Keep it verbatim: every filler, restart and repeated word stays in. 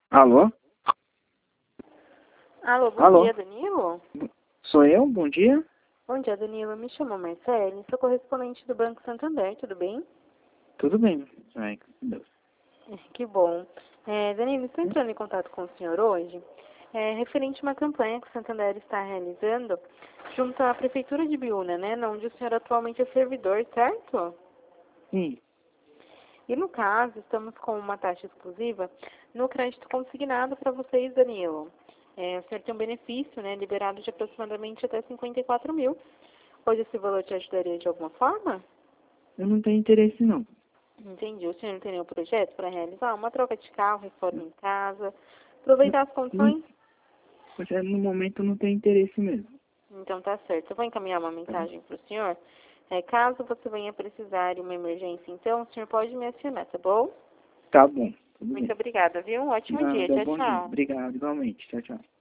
Alô? Alô, bom Alô? dia, Danilo? Sou eu? Bom dia? Bom dia, Danilo. Me chamo Marcele, sou correspondente do Banco Santander, tudo bem? Tudo bem. Ai, Deus. Que bom. É, Danilo, estou entrando em contato com o senhor hoje, é, referente a uma campanha que o Santander está realizando junto à Prefeitura de Biúna, né, onde o senhor atualmente é servidor, certo? Sim. E no caso, estamos com uma taxa exclusiva no crédito consignado para vocês, Danilo. É, o senhor tem um benefício, né, liberado de aproximadamente até cinquenta e quatro mil. Hoje esse valor te ajudaria de alguma forma? Eu não tenho interesse, não. Entendi. O senhor não tem nenhum projeto para realizar? Uma troca de carro, reforma em casa, aproveitar as Não, condições? pois é, no momento eu não tenho interesse mesmo. Então tá certo. Eu vou encaminhar uma Tá, mensagem para o senhor. É, caso você venha precisar de uma emergência, então, o senhor pode me acionar, tá bom? tá bom. Tudo Muito bem. obrigada, viu? Um ótimo dia. Nada, Tchau, bom dia. tchau. Obrigado, igualmente. Tchau, tchau.